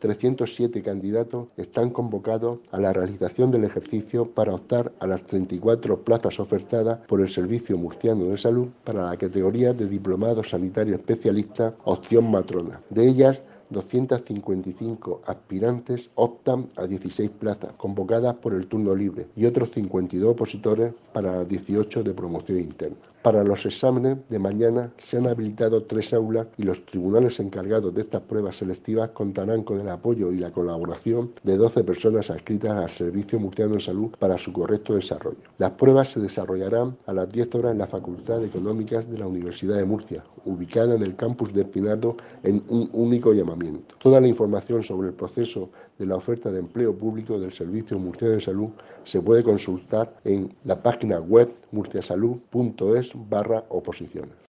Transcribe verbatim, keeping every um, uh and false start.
trescientos siete candidatos están convocados a la realización del ejercicio para optar a las treinta y cuatro plazas ofertadas por el Servicio Murciano de Salud para la categoría de diplomado sanitario especialista opción matrona. De ellas, doscientos cincuenta y cinco aspirantes optan a dieciséis plazas convocadas por el turno libre y otros cincuenta y dos opositores para dieciocho de promoción interna. Para los exámenes de mañana se han habilitado tres aulas y los tribunales encargados de estas pruebas selectivas contarán con el apoyo y la colaboración de doce personas adscritas al Servicio Murciano de Salud para su correcto desarrollo. Las pruebas se desarrollarán a las diez horas en la Facultad de Económicas de la Universidad de Murcia, ubicada en el campus de Espinardo en un único llamamiento. Toda la información sobre el proceso de la oferta de empleo público del Servicio Murciano de Salud se puede consultar en la página web murciasalud punto es barra oposiciones.